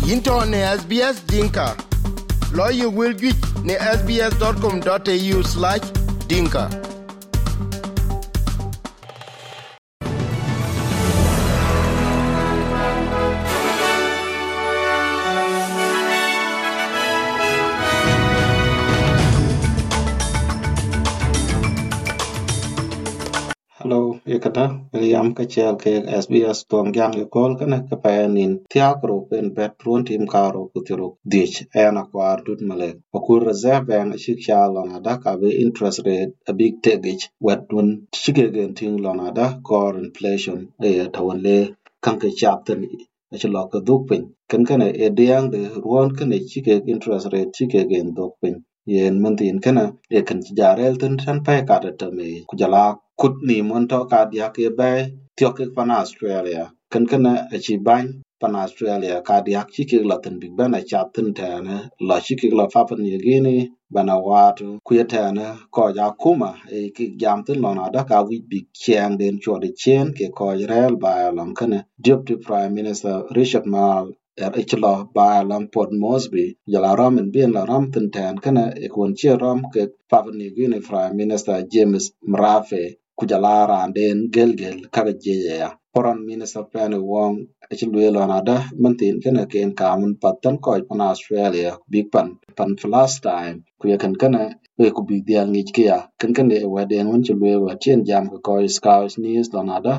Into ne SBS Dinka. Lawyer will get ne sbs.com.au/dinka. Hello, ekata William kachel ke SBS tuam jang ekol kana kapanin tiakro pen petron tim karo kutiro dich ena kwar tut male okur reserve bank shiksha lonada ka be interest rate a big tegage wetun shigegen ting lonada core inflation tawale kanke chapten achlo ka dupin kankana ediang de ruon kana shige interest rate shigegen dupin yen mantin kana kan jarel tan tan pa ka ta me kujala kut ni mon to ka dia ke bay tiok ke pan Australia kan kana achi ban pan Australia ka dia chi ke la tan big ban a chat tan ta na la chi ke la fa pan ni gini bana watu ku ta na ko ja kuma e ki jam tan lo na da ka wi big chiang den cho de chen ke ko rel ba lam kana deputy prime minister Richard Mal ichlo ba lam Port Moresby jala ram en bien la ram tan tan kana e kon chi ram ke fa ni gini prime minister James Marafe kujala randen gelgel kaga jeya foreign minister Penny Wong achilwe lonada mantin kana ken kamun patan ko pan Australia big pan Palestine kuya kan kana we ku bi dia ngikia kan kana e waden won chilwe wa chen jam ko Scout News lonada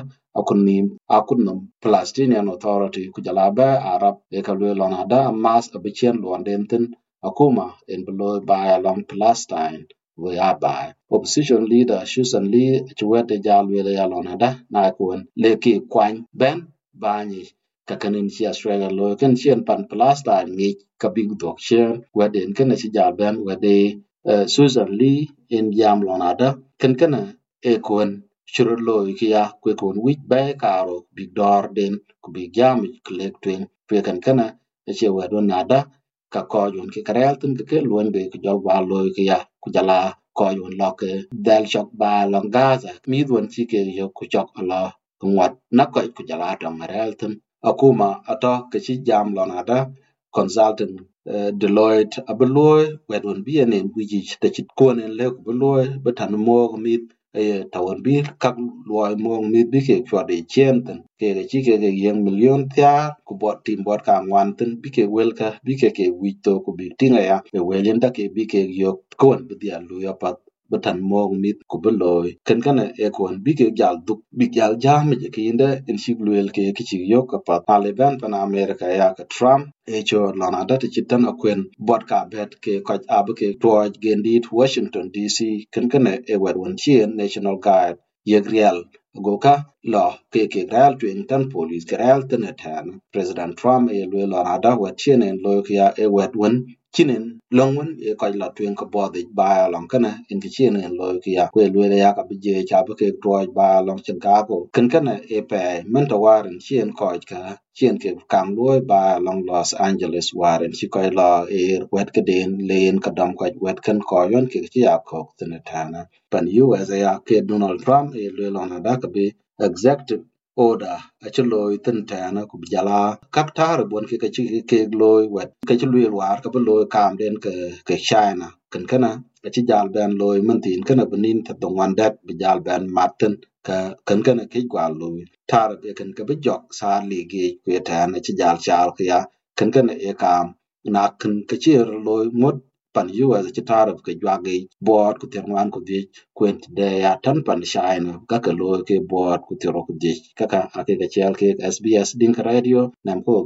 akunnum Palestinian Authority kujala ba Arab e kalwe lonada mas abichen londen tin akuma en below ba along Palestine we abai opposition leader Susan Lee chwete jalwele yalonada na kun leki kwany ben bani kakanin si Australia lo kan chien pan Palestine ngi kabig dok chen weden kan si jal ben wede Susan Lee in jam lonada kan kana e kun churu lo kia kwe kun wich be karo big dor den ku big jam klek twen pe kan kana che wedon nada ka ko yun ki karel tun ke luon be ku jol wa lo kia ku jala ko yun lo ke dal chok ba long Gaza mi duon chi ke yo ku chok ala ngwat na ko ku jala to marel tun akuma ato ke chi jam lo nada consultant Deloitte abeloy wedon bi enen wiji te chit konen le ku beloy betan mo mit tawon bi kak loy mong mit bi ke chwade chenten ke chi ke yeng million tia ku bot tim bot ka ngwan ten bi ke welka bi ke wito ku bi tinga ya e welen ta ke bi ke yok kon bi dia lu ya pat betan mong mit ku beloy ken kana e kon bi ke gal duk bi gal jam je ke inde en shi luel ke chi yok ka pat Taliban pan America ya ka Trump e cho lana data chitan akwen bot ka bet ke ka ab ke toj gendit Washington DC ken kana e wadon chien National Guard yegriel goka lo ke real twin tan police ke real tan tan President Trump e lo lana da wat chien en lo ya e wadon chinen longwen e ka la twin ko bod ba long kana en ke chien en lo ya ko lo ya ka bi je cha ke toj ba long chen ka ko ken kana e pe men to waren chien ko ka chien ke kam loy ba long Los Angeles waren chi ko la e wet ke den len ka dam ko wet kan ko yon ke chi ya ko tan tan pan US ya ke Donald Trump e lo na da ka be executive order achilo itentana ku bijala kaptar bon ke ke loy wet ke loy war ka loy kam den ke China kan kana achi jal ben loy mantin kana benin ta dongwan dat bijal ben maten ka kan kana ke gwa loy tar be kan ka bijok sa ligi ku tan achi jal chal ya kan kana e kam na kan ke chi loy mot pan US ci tarab ke jwage board ku terwan ku di kwent de ya tan pan China ka ka lo ke board ku tero ku di kaka ake ga chel ke SBS Dinka Radio nam ko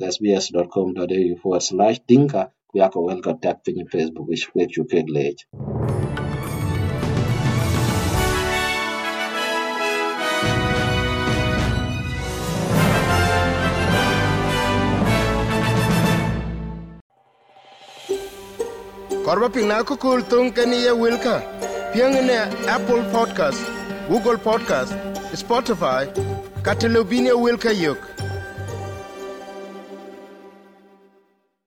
sbs.com.au/dinka ku ya ko wel ka tag pin Facebook is ku chu ke lej Korba pina kukul tung kani ya wilka. Piang ne Apple Podcast, Google Podcast, Spotify, Catalunya wilka yok.